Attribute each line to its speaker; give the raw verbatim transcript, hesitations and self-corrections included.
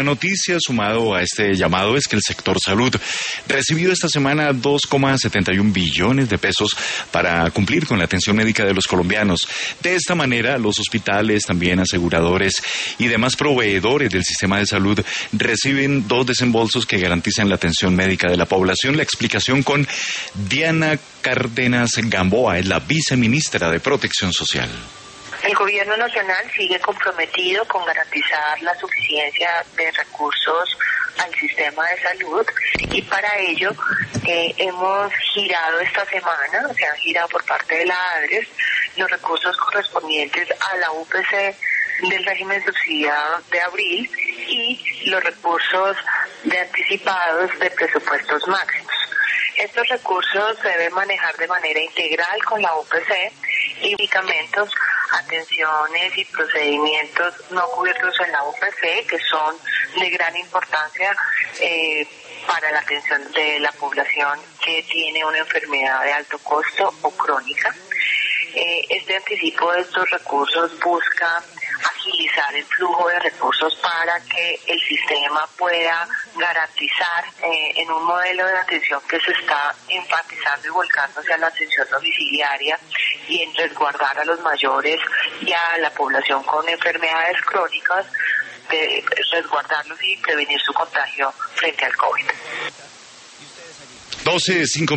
Speaker 1: La noticia sumado a este llamado es que el sector salud recibió esta semana dos coma setenta y un billones de pesos para cumplir con la atención médica de los colombianos. De esta manera, los hospitales, también aseguradores y demás proveedores del sistema de salud reciben dos desembolsos que garantizan la atención médica de la población. La explicación con Diana Cárdenas Gamboa, es la viceministra de Protección Social.
Speaker 2: El gobierno nacional sigue comprometido con garantizar la suficiencia de recursos al sistema de salud y para ello eh, hemos girado esta semana, se han girado por parte de la ADRES los recursos correspondientes a la U P C del régimen subsidiado de abril y los recursos de anticipados de presupuestos máximos. Estos recursos se deben manejar de manera integral con la U P C y medicamentos, atenciones y procedimientos no cubiertos en la U P C que son de gran importancia eh, para la atención de la población que tiene una enfermedad de alto costo o crónica. Eh, este anticipo de estos recursos busca agilizar el flujo de recursos para que el sistema pueda garantizar eh, en un modelo de atención que se está enfatizando y volcándose a la atención domiciliaria y en resguardar a los mayores y a la población con enfermedades crónicas, de resguardarlos y prevenir su contagio frente al COVID.
Speaker 1: doce, cinco